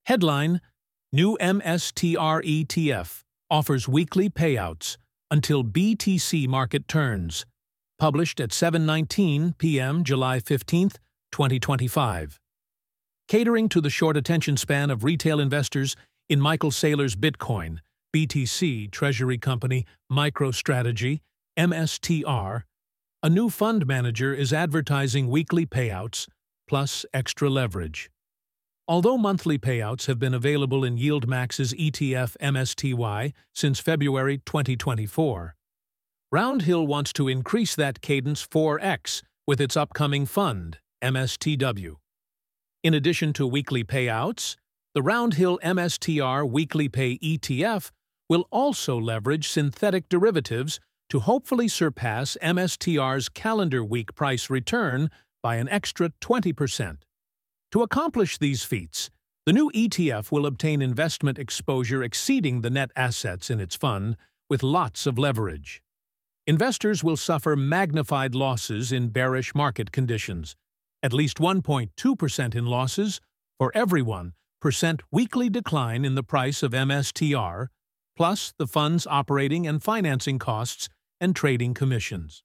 Headline: New MSTR ETF offers weekly payouts until BTC market turns. Published at 7:19 p.m. July 15, 2025. Catering to the short attention span of retail investors in Michael Saylor's Bitcoin, BTC Treasury Company MicroStrategy, MSTR, a new fund manager is advertising weekly payouts plus extra leverage. Although monthly payouts have been available in YieldMax's ETF MSTY since February 2024, Roundhill wants to increase that cadence 4x with its upcoming fund, MSTW. In addition to weekly payouts, the Roundhill MSTR Weekly Pay ETF will also leverage synthetic derivatives to hopefully surpass MSTR's calendar week price return by an extra 20%. To accomplish these feats, the new ETF will obtain investment exposure exceeding the net assets in its fund with lots of leverage. Investors will suffer magnified losses in bearish market conditions, at least 1.2% in losses for every 1% weekly decline in the price of MSTR, plus the fund's operating and financing costs and trading commissions.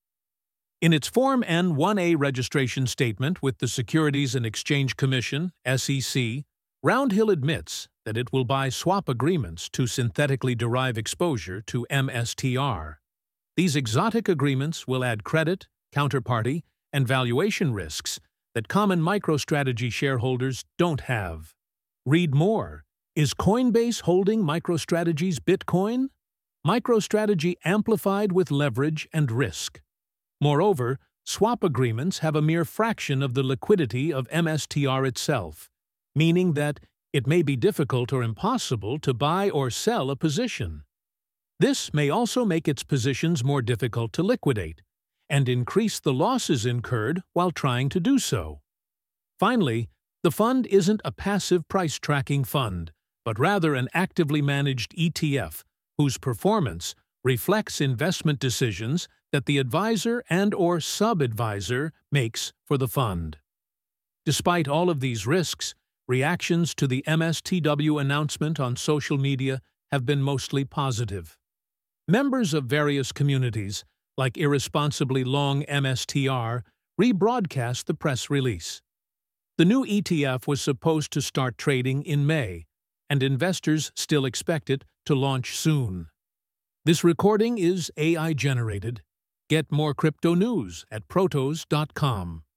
In its Form N-1A registration statement with the Securities and Exchange Commission, SEC, Roundhill admits that it will buy swap agreements to synthetically derive exposure to MSTR. These exotic agreements will add credit, counterparty, and valuation risks that common MicroStrategy shareholders don't have. Read more. Is Coinbase holding MicroStrategy's Bitcoin? MicroStrategy amplified with leverage and risk. Moreover, swap agreements have a mere fraction of the liquidity of MSTR itself, meaning that it may be difficult or impossible to buy or sell a position. This may also make its positions more difficult to liquidate and increase the losses incurred while trying to do so. Finally, the fund isn't a passive price-tracking fund, but rather an actively managed ETF whose performance reflects investment decisions that the advisor and/or sub-advisor makes for the fund. Despite all of these risks, reactions to the MSTW announcement on social media have been mostly positive. Members of various communities, like Irresponsibly Long MSTR, rebroadcast the press release. The new ETF was supposed to start trading in May, and investors still expect it to launch soon. This recording is AI-generated. Get more crypto news at protos.com.